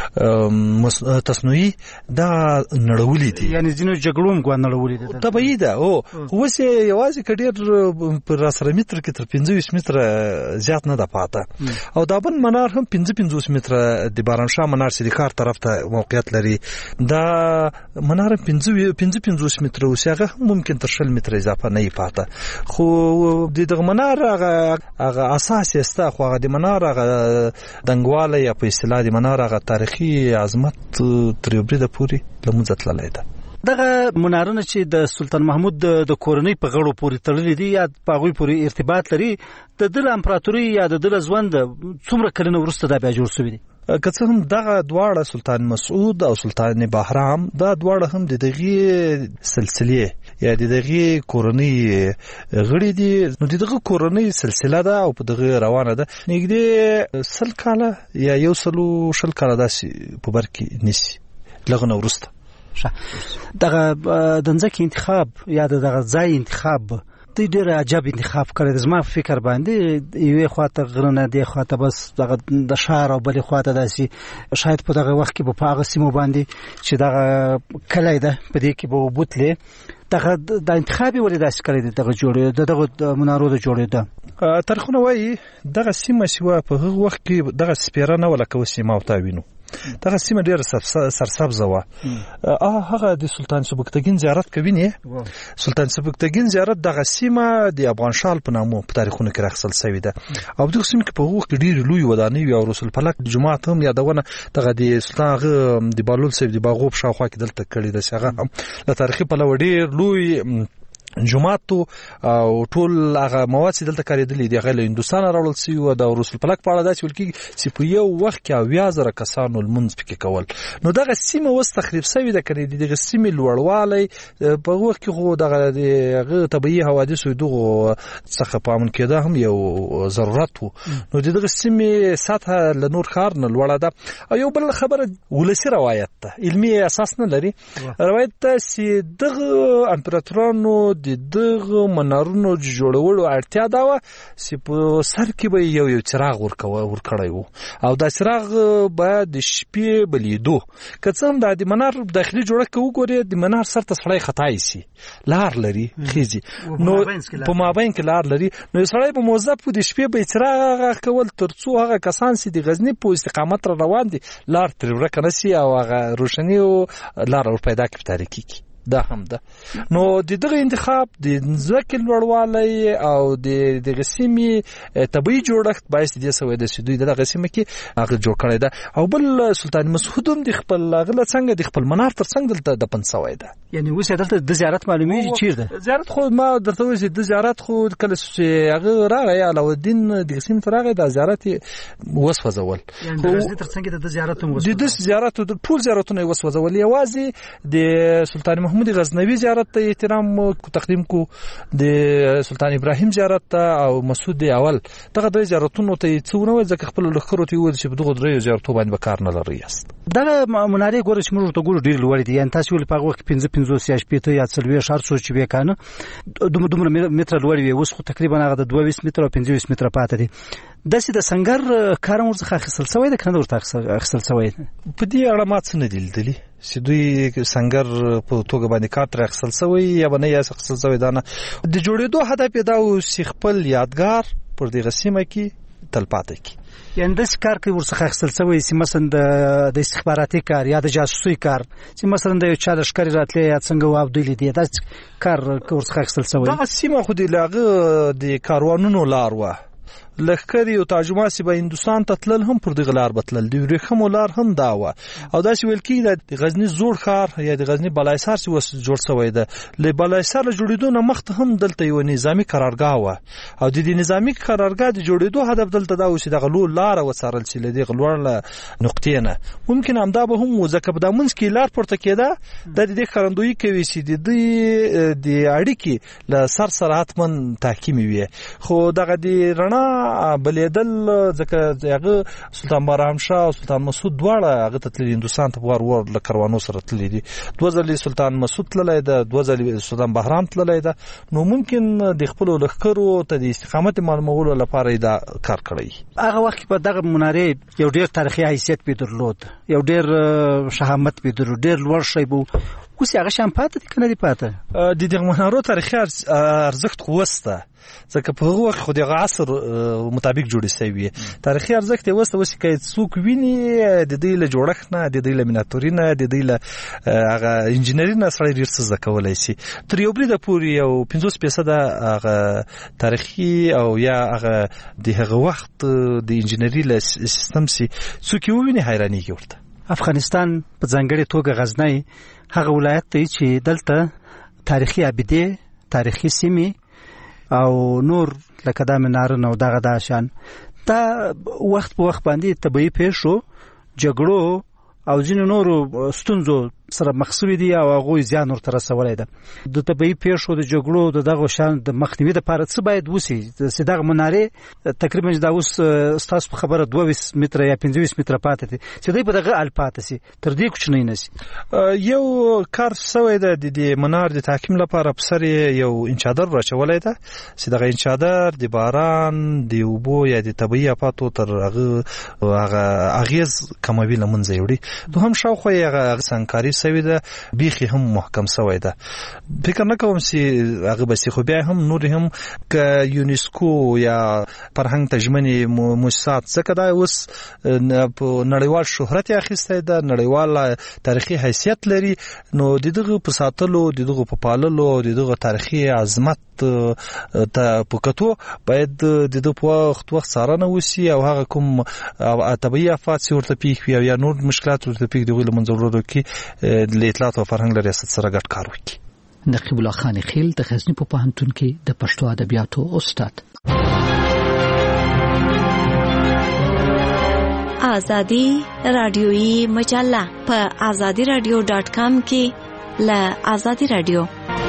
[SPEAKER 12] تصنعي دا نړولې دي
[SPEAKER 17] یعنی ځینو جګړو مګو نړولې دي
[SPEAKER 12] طبيعي ده او خو سه یوازې کډیر پر اسره متر کې تر پنځه متره زیات نه ده پاته او دا بن منار هم پنځه پنځه متره د بارانشاه منار سي کار طرف ته موقعیت لري دا منار پنځه پنځه پنځه متره اوسه ممکن تر شل متره اضافه نه پاته خو د دغه منار هغه هغه اساس یسته خو هغه د منار هغه دنګواله یا په اصطلاح د منار هغه تاریخي عظمت تر یو بریده پوري لمونځ تللی ده
[SPEAKER 17] دغه منارونه چې د سلطان محمود د کورنۍ په غړو پورې تړلي دي یا په هغوی پورې ارتباط لري د دل امپراتوري یا د دل ژوند څومره کلونه وروسته دا بیا جوړ شوي دي
[SPEAKER 12] که څه هم دغه دواړه سلطان مسعود او سلطان بهرام دا دواړه هم د دغه سلسلې یا د دغه کورنۍ غړي دي نو دغه کورنۍ سلسله ده او په دغه روانه ده نږدې سل کاله یا یو سلو شل کاله داسې په بر کې نیسي لغه نو وروسته
[SPEAKER 17] دغه د ځکه انتخاب یا دغه ځای انتخاب د ډېر عجب انتخاب کړی زما فکر باندې یوې خواته غرونه دی خواته بس دغه د شهر او بلې خواته داسې شاید په دغه وخت کې په هغه سیمو باندې چې دغه کلی ده په دې کې به وبوتلې دغه د انتخاب یې ولې داسې کړی دی دغه جوړې د دغه منارو د جوړېده
[SPEAKER 12] تاریخونه وایي دغه سیمه چې په هغه وخت کې دغه سپیره نه ولا کوم سیمه او تاوینو دغه سیمه ډېر سرسبزه وه هغه د سلطان سبکتګین زیارت کوي نه سلطان سبکتګین زیارت دغه سیمه د افغانشال په نامو په تاریخونو کې راخصل شوی ده او دغه سیمه کې په هغه وخت ډېر لوی ودانۍ او رسول فلک جماعت هم یادونه دغه د سلطان د بالول صاحب د باغوب شاوخوا کې دلته کړی ده هغه هم د تاریخي په لور ډېر لوی جماعت او ټول هغه مواد چې دلته کارېدلې دي هغه له هندوستان راوړل شوي وو د رسول فلک په اړه داسې ویل کېږي چې په یو وخت کې اویا زره کسانو لمونځ پکې کول نو دغه سیمه اوس تخریب شوې ده که نه دغه سیمې لوړوالی په هغه وخت کې خو دغه د هغه طبیعي حوادثو دغو څخه په امن کېده هم یو ضرورت و نو د دغه سیمې سطحه له نور ښار نه لوړه ده او یو بل خبره ولسي روایت ده علمي اساس نه لري روایت ده چې دغه امپراتورانو د دغه منارونو جوړولو اړتیا دا وه چې په سر کې به یو یو څراغ ورکړی وو او دا څراغ به د شپې بلیدو که څه هم دا د منار داخلي جوړښت که وګورې د منار سر ته سړی خطا ایسي لار لري خیزي نو په مابین کې لار لري نو سړی به موظف و د شپې به څراغ کول تر څو هغه کسان چې د غزني په استقامت را روان دي لار ترې ورکه نه شي او هغه روشني لار ور پیدا کړي په تاریکي کې دا هم ده نو د دغه انتخاب د ځمکې لوړوالی او د دغه سیمې طبیعي جوړښت باعث دې شوی ده چې دوی دغه سیمه کې هغه جوړ کړی ده او بل سلطان مسعود هم د خپل هغه له څنګه د خپل منار تر څنګ دلته دفن شوی ده
[SPEAKER 17] یعنی اوس دلته د زیارت معلومیږي چیرته
[SPEAKER 12] زیارت خو ما درته وایي چې د زیارت خو کله چې هغه راغی علاوالدین دغه سیمې ته راغی د زیارت وسوځول
[SPEAKER 17] یعنی د غزني تر څنګ د زیارت هم
[SPEAKER 12] وسوځول د زیارت ټول زیارتونه وسوځول یوازې د سلطان محمود غزنوي زیارت ته احترام تقدیم کو د سلطان ابراهیم زیارت ته او مسعود اول دغه د زیارتونو ته څونه وځي ځکه خپل لخرو ته وځي چې دغه درې زیارتو باندې به کار نه لري است
[SPEAKER 17] دغه منارې ګور چې موږ ته ګور ډیر لوړ دي یعنی تاسو ول په هغه وخت پنځه پنځه سیاش پیته یا څلوي شهر سوچ به کنه دومره دومره متر لوړ وي اوس خو تقریبا هغه د دوه متر او پنځه متر پاتې دي داسې د سنگر کارم ورڅخه اخیستل شوی د کنه ورته اخیستل شوی
[SPEAKER 12] په دې اړه ما څه نه دي لیدلي چې دوی سنگر په توګه باندې کار تر اخیستل شوی یا باندې یا اخیستل شوی دا نه د جوړېدو هدف دا و چې خپل یادګار پر دغه سیمه کې تلپاتې کی.
[SPEAKER 17] یعنی د کار کې ورڅخه اخیستل شوی چې مثلا د استخباراتي کار یا د جاسوسي کار چې مثلا د یو چا لښکرې راتلې یا څنګه وابدلې دي دا کار ورڅخه اخیستل شوی.
[SPEAKER 12] دا سیمه خو د لاغه د کاروانونو لار و لخکری او ترجماسي به هندستان ته تلل هم پر دغه لار بتلل دی ورخم لار هم دا و او دا چې ویل کی د غزنی زوړ ښار یا د غزنی بلایسار چې وس جوړ شوی دی ل بلایسار جوړېدو نه مخته هم دلته یو نظامی قرارګاه و او د دې نظامی قرارګاه د جوړېدو هدف دلته دا و چې د غلو لار وسارل چې له دې غلوړ له نقطې نه ممکن هم دا به هم ځکه په دامنځ کې لار پورته کېده د دې خرندوی کوي چې د دې د اړیکې له سر سره حتمن تحکیمي وي خو دغه د رڼا بلیدل ځکه هغه سلطان بهرام شاه او سلطان مسعود دواړه هغه ته تللي هندوستان ته ور ور له کاروانو سره تللي دي دوه ځلې سلطان مسعود تللی ده دوه ځلې سلطان بهرام تللی ده نو ممکن د خپلو لښکرو ته د استقامت معلومولو لپاره دا کار کړی.
[SPEAKER 17] هغه وخت په دغه منارې یو ډېر تاریخي حیثیت به درلود یو ډېر شهامت به درلود ډېر لوړ شی به اوس هغه شان پاتې دي که نه دي پاتې
[SPEAKER 12] د دغه منارو تاریخي ارزښت خو وسته ځکه په هغه وخت خو دغه عصر مطابق جوړې شوي تاریخي ارزښت یې وسته اوس که څوک ویني د دوی له جوړښت نه د دوی له میناتوري نه د دوی له هغه انجینري نه سړی ډېر څه زده کولی شي تر یو بریده پورې یو پنځوس فیصده هغه تاریخي او یا هغه د هغه وخت د انجینري له سیستم سي څوک یې وویني حیرانېږي ورته.
[SPEAKER 17] افغانستان په ځانګړې توګه غزنی هغه ولایت دی چې دلته تاریخي ابدې تاریخي سیمې او نور لکه دا منارونه او دغه دا شان دا وخت په وخت باندې طبیعي پیښو جګړو او ځینو نورو ستونزو سره مخ شوي دي او هغوی زیان ورته رسولی ده. د طبیعي پیښو د جګړو د دغو شیانو د مخنیوي دپاره څه باید وشي چې دغه منارې تقریبا دا اوس ستاسو په خبره دوه ویشت متره یا پنځه ویشت متره پاتې دي چې دوی په دغه حال پاتې شي تر دې کوچنی نه شي.
[SPEAKER 12] یو کار شوی ده د دې منار د تحکیم لپاره په سر یو انچادر راچولی ده چې دغه انچادر د باران د اوبو یا د طبیعي افاتو تر هغه هغه اغیز کموي له منځه یوړي دوهم شاوخوا یې هغه سنګکاري سوی ده بیخي هم محکم سوی ده فکر نه کوم چې هغه بسې خو بیا هم نور هم که یونسکو یا فرهنګ ته ژمنې موسسات ځکه دا اوس په نړیوال شهرت یې اخیستی ده نړیوال تاریخي حیثیت لري نو د دغه په ساتلو د دغه په پاللو د دغه تاریخي عظمت ته په کتو باید د دغه په وخت وخت څارنه وشي او هغه کوم طبیعي افات چې ورته پیښ وي یا نور مشکلات ورته پیښ د هغوی له منځه وړلو کې د اطلاعات او فرهنګ له ریاست سره ګډ کار وکړي.
[SPEAKER 10] نقیب الله خان خیل د غزني په پوهنتون کې د پښتو ادبیاتو استاد.
[SPEAKER 14] آزادی رادیویی مجله په آزادی رادیو ډاټ کام کې له آزادی رادیو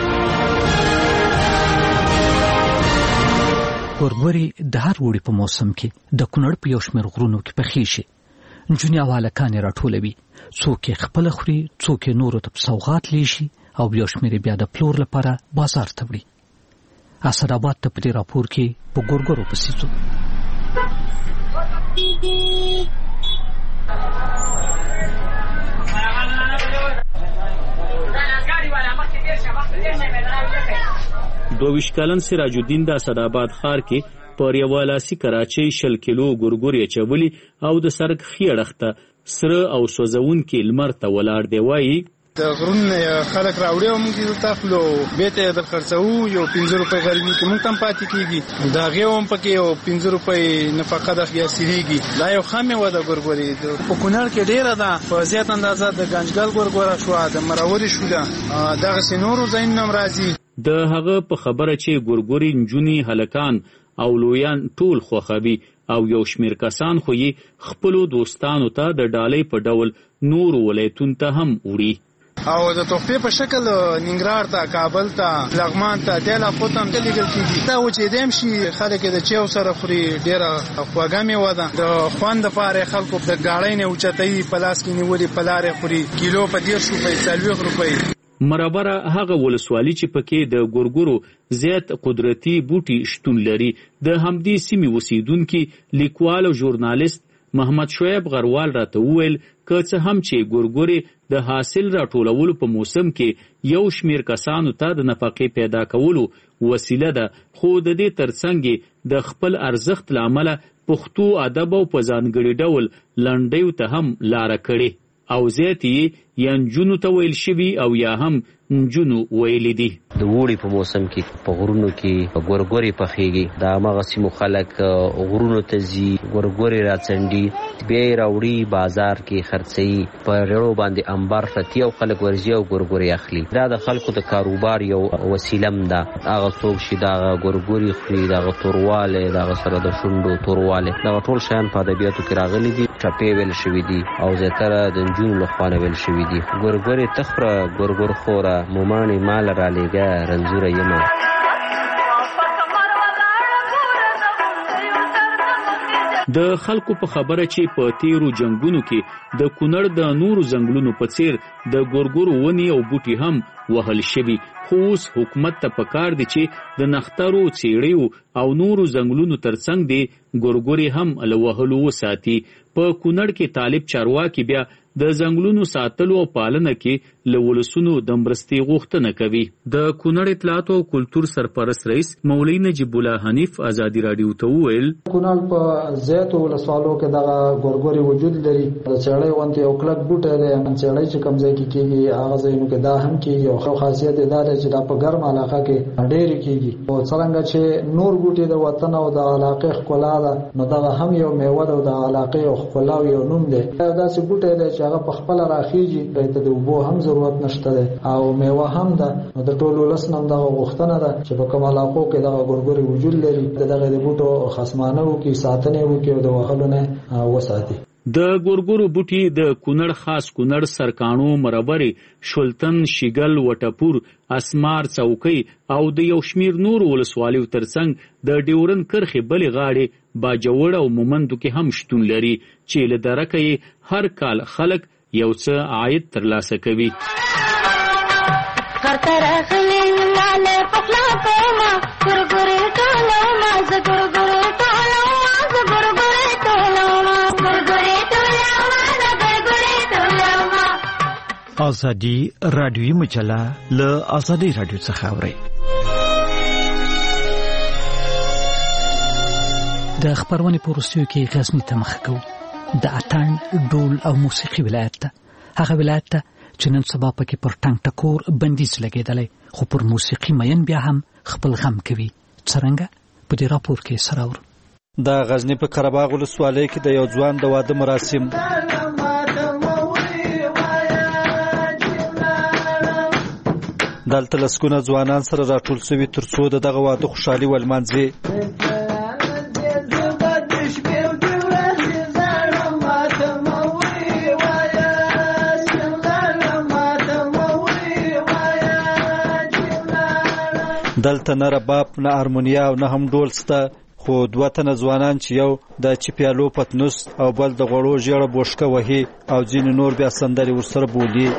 [SPEAKER 10] ورغوري د هر وړي په موسم کې د کونړ په یو شمېر غرونو کې پخې شي نجونې او هلکان یې راټولوي څوک یې خپله خوري څوک یې نورو ته په سوغات لیږي او یو شمېر بیا د پلور لپاره بازار ته وړي. اسداباد ته په دې راپور کې په ګورګورو پسې ځو.
[SPEAKER 5] دوه ویشت کلن سراج الدین د اسداباد ښار کې پر یوه لاسي کراچۍ شل کیلو ګورګورې اچولي او د سړک ښي اړخ ته سره او سوځونکي لمر ته ولاړ دی. وایي
[SPEAKER 18] د غرونه خلک راوړي او موږ یې تاخلو بیرته یې درخرڅوو یو پنځه روپۍ غریبي کې موږ ته هم پاتې کېږي د هغې هم پکې یو پنځه روپۍ نفقه ده یا سیریږي دا یو ښه میوه ده ګورګورې په کونړ کې ډېره ده په زیات اندازه د ګنجګل ګورګوره شوه د مراورې شوله دغسې نورو ځایونو هم راځي.
[SPEAKER 5] د هغه په خبره چې ګورګورې نجونې هلکان او لویان ټول خوښوي او یو شمېر کسان خو یې خپلو دوستانو ته د ډالۍ په ډول نورو ولایتونو ته هم وړي
[SPEAKER 18] او د تحفې په شکل ننګرهار ته کابل ته لغمان ته دې علاقو ته هم لیږل کېږي. دا و چې دیم شي خلک یې د چیو سره خوري ډېره خوږه میوه ده د خوند دپاره خلکو د ګاړۍ نه اوچتوي په لاس کې نیولي په لارې خوري کیلو په دېرش روپۍ څلوېښت روپۍ.
[SPEAKER 5] مربره هغه ولسوالي چې پکې د ګورګورو زیات قدرتي بوټي شتون لري د همدې سیمې اوسیدونکي لیکوال او ژورنالیست محمد شعیب غروال راته وویل که څه هم چې ګورګورې د حاصل راټولولو په موسم کې یو شمیر کسانو ته د نفقې پیدا کولو وسیله ده، خو د دې ترڅنګ د خپل ارزښت له امله پښتو ادب او په ځانګړي ډول لنډیو ته هم لاره کړې او زیاتې یې یا نجونو ته ویل شوي او یا هم نجونو ویلي دي.
[SPEAKER 13] د اوړي په موسم کې په غرونو کې ګورګورې پخېږي، د هماغه سیمو خلک غرونو ته ځي، ګورګورې راڅنډي، بیا یې راوړي بازار کې خرڅوي، په ریړو باندې انبار فتي او خلک ورځي او ګورګورې اخلي. دا د خلکو د کاروبار یو وسیله هم ده. هغه څوک چې دغه ګورګورې خوري، دغه توروالی، دغه سره د شونډو توروالی، دغه ټول شیان په ادبیاتو کې راغلي دي. ټپې ویل شوي دي او زیاتره د نجونو لخوا نه ویل شوي دي. ګورګورې ته خوره ګورګور خوره، مومانې مال رالیږه رنځوره یمه.
[SPEAKER 5] د خلکو په خبره چې په تیرو جنگونو کې د کونړ د نورو ځنګلونو په څیر د ګورګورو ونې او بوټي هم وهل شوي، خو اوس حکومت ته پکار دی چې د نخترو، څیړیو او نورو ځنګلونو ترڅنګ دی ګورګورې هم له وهلو وساتي. په کونړ کې طالب چارواکي بیا د ځنګلونو ساتلو او پالنه کې له ولسونو د مرستې غوښتنه کوي. د کونړ اطلاعات او کلتور سرپرست رئیس مولوي نجیب الله حنیف ازادي راډیو ته وویل
[SPEAKER 19] کونړ په زیاتو ولسوالو کې دغه ګورګوري وجود لري. د څېړۍ غوندې یو کلک بوټی دی، څېړۍ چې کوم ځای کې کېږي هغه ځایونو کې دا هم کېږي او ښه خاصیت یې دا دی چې دا په ګرم علاقه کې ډېرې کېږي. او څرنګه چې نور بوټي د وطن او د علاقې ښکلا ده، نو دغه هم یو میوه ده او د علاقې او ښکلا یو نوم دی. داسې بوټی دی چې هغه په خپله راخېږي، ته د اوبو هم ضرورت نشته دی او میوه هم ده. نو د ټول ولس نه هم دغه غوښتنه ده چې په کوم علاقو کې دغه ګورګوري وجود لري، د دغه د بوټو خصمانه وکړي، ساتنه وکړي او د وهلو نه وساتي.
[SPEAKER 5] د ګورګورو بوټي د کونړ خاص کونړ، سرکاڼو، مربرې، شلتن، شیګل، وټپور، اسمار، څوکۍ او د یو شمیر نورو ولسوالیو ترڅنګ د ډیورن کرښې بلې غاړې باجوړ او مومندو کې هم شتون لري چې له درکه یې هر کال خلک یو څه عاید ترلاسه کوي.
[SPEAKER 10] ازادي رادیوي مجله له ازادي رادیو څخه اوري. د خبرونې په وروستیو کې غزني ته مخ کوو، د اتڼ، ډول او موسیقي ولایت ته، هغه ولایت ته چې نن سبا پکې پر ټنګ ټکور بندیز لګېدلی، خو پر موسیقي مین بیا هم خپل غم کوي. څرنګه په دې راپور کې سره اورو.
[SPEAKER 12] د غزني په قرهباغ ولسوالۍ کې د یو ځوان د واده مراسم دلته لسګونه ځوانان سره راټول شوي ترڅو د دغه واده خوشحالي ولمانځي. دلته نه رباب، نه هارمونیا او نه هم ډول شته، خو دوه تنه ځوانان چې یو د چپیالو پتنوس او بل د غوړو ژیړه بوشکه وهي او ځینې نور بیا سندرې ورسره بولي.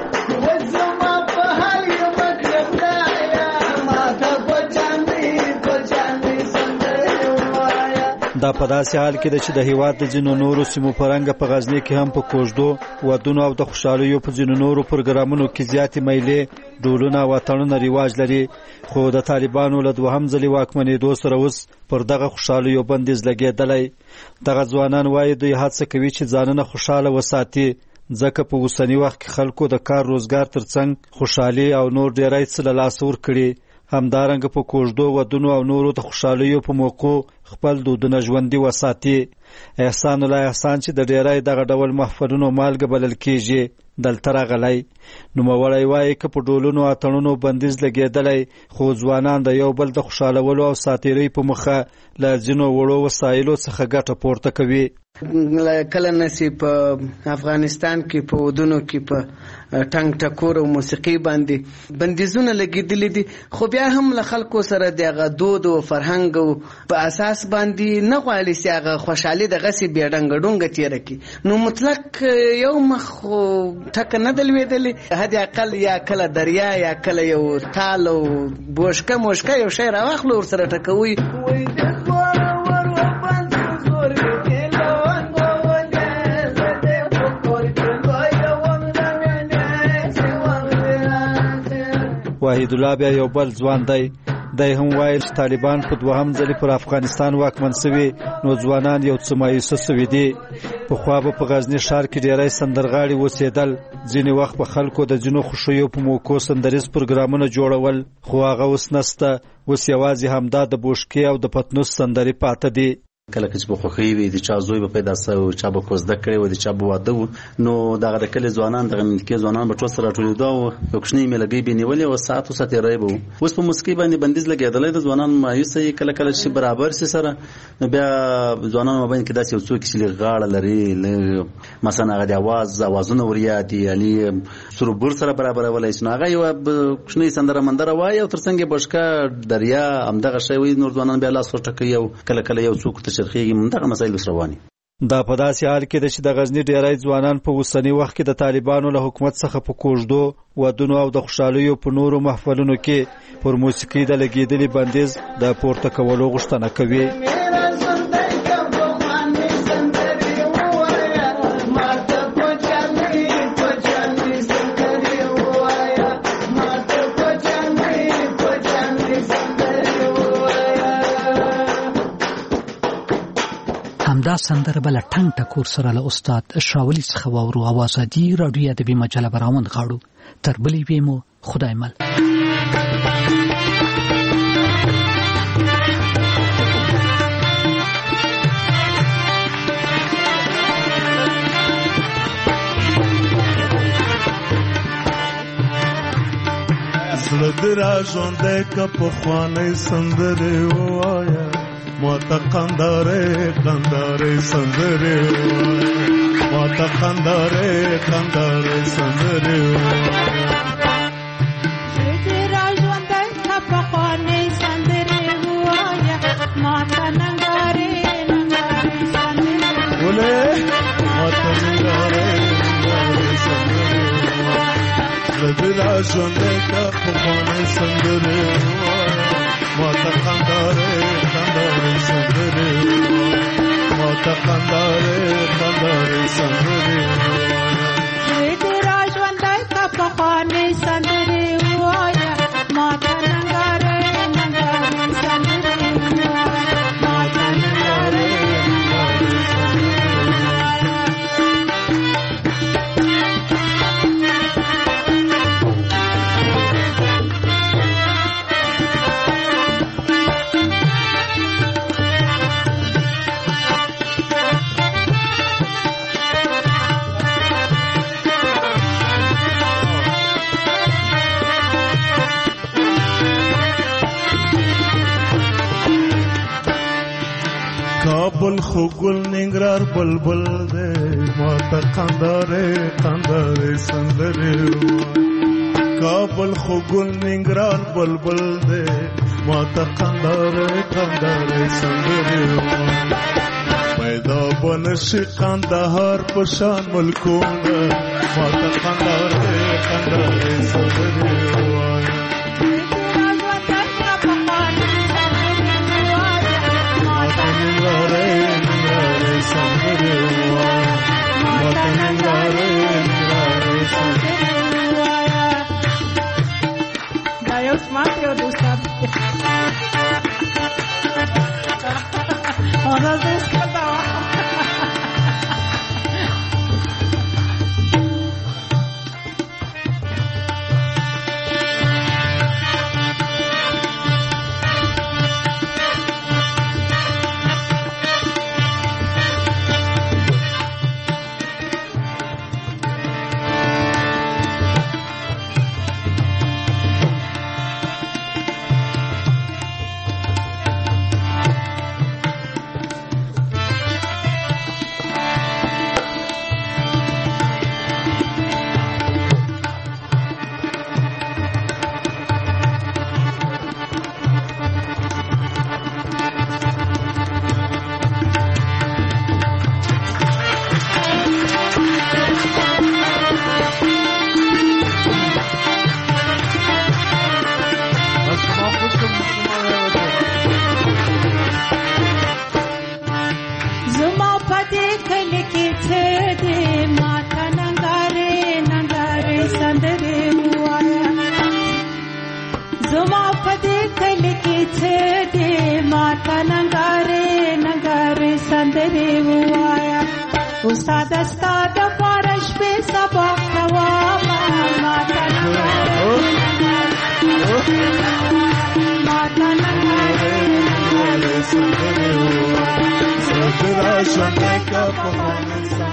[SPEAKER 12] دا په داسې حال کې ده چې د هیواد د ځینو نورو سیمو په رنګه په غزني کې هم په کوژدو، ودونو او د خوشحالیو په ځینو نورو پروګرامونو کې زیاتې میلې، ډولونه او اتڼونه رواج لري. خو د طالبانو له دوهم ځلې واکمنېدو سره اوس پر دغه خوشحالیو بندیز لګېدلی. دغه ځوانان وایي دوی هڅه کوي چې ځانونه خوشحاله وساتي، ځکه په اوسني وخت کې خلکو د کار روزګار ترڅنګ خوشحالي او نور ډېری څه له لاسه ورکړي. همدارنګه په کوژدو، ودونو او نورو د خوشحالیو په موقعو خپل دودونه ژوندي وساتي. احسان الله احسان چې د ډېری دغه ډول محفلونو مالګه بلل کېږي دلته راغلی. نوموړی وایي که په ډولونو اتڼونو بندیز لګېدلی، خو ځوانان د یو بل د خوشحالولو او ساتیرۍ په مخه له ځینو وړو وسایلو څخه ګټه پورته کوي.
[SPEAKER 20] کله نسی په افغانستان کې په ودونو کې په ټنګ ټکور او موسیقي باندې بندیزونه لګېدلي دي، خو بیا هم له خلکو سره دغه دود او فرهنګ په اساس باندې نه غواړي چې هغه خوشحالي دغسې بې ډنګه ډونګه تېره کړي. نو مطلق یو مخ ټکه نه ده لوېدلې، حد اقل یا کله دریا یا کله یو تال او بوشکه موشکه یو شی راواخلو ورسره ټکوي.
[SPEAKER 12] وحید الله بیا یو بل ځوان دی دی هم وایي چې طالبان په دوهم ځلې پر افغانستان واکمن سوي نو ځوانان یو څه مایوسه سوي دي. پخوا به په غزني ښار کې ډېری سندرغاړي اوسېدل، ځینې وخت په خلکو د ځینو خوښیو په موقعو سندریز پروګرامونه جوړول، خو هغه اوس نسته. اوس یوازې همدا د بوشکې او د پتنوس سندرې پاته دي.
[SPEAKER 21] کله چې په خوخي وي د چا زوی به پیدا سو، چا به کوزده کړي و، د چا به واده و، نو دغه د کلی ځوانان دغه ملکي ځوانان به ټول سره ټولېده او یو کوچنی میلګۍ به نیولې او ساعت وسه تېری به و. اوس په موسیقۍ باندې بندیز لګېدلی د ځوانان مایوسه یې کله کله چې برابر سي سره، نو بیا ځوانانو مابین کې داسې یو څوک چې لږ غاړه لري، مثلا هغه د اواز اوازونه وريادي یعنی سروبر سره برابرولی شي، نو هغه یو کوچنی سندره مندره وایي او تر څنګ بشکه دریا همدغه شی وایي، نور ځوانان بیا لاس ورټکوي او کله کله یو څوک ته چرخېږي. دغه مسایل رواني.
[SPEAKER 12] دا په داسې حال کې ده چې د غزني ډېری ځوانان په اوسني وخت کې د طالبانو له حکومت څخه په کوژدو، ودونو او د خوشحالیو په نورو محفلونو کې پر موسیقۍ د لګېدلي بندیز د پورته کولو غوښتنه کوي.
[SPEAKER 10] همدا سندره بل ټنګ ټکور سره له استاد شاولی څخه واورو. او ازادي رادیو ادبي مجله براوند غاړو تر بلې وې مو خدای مل.
[SPEAKER 22] زړه دې راژوندی که پخوانۍ سندرې ووایه، ماته قنداره قنداره سندره ماته قنداره قنداره سندره
[SPEAKER 23] دې راژوندی که پخوانۍ سندرې ووایه، ماته ننګارې ننګارې سندرې
[SPEAKER 22] ولې ماته ننګارې ننګارې سندرې دې راژوندی که پخوانۍ سندرې ووایه، ماته قنداره قنداره سندره ماته قنداره قنداره سندره
[SPEAKER 23] دې راژوندی که پخوانۍ سندرې ووایه، ماته ننګارې ننګارې سندرې ماته ننګارې ننګارې سندرې.
[SPEAKER 22] کابل خو ګل ننګرهار بلبل دی، ماته قنداره قنداره سندره کابل خو ګل ننګرهار بلبل دی، ماته قنداره قنداره سندره پیدا بنشي قندهار په شان ملکونه، ماته قنداره قنداره سندره
[SPEAKER 23] استاد استاد فارش په سبق کوام ما تنګره ما تنګره سندره سندره شنه کا په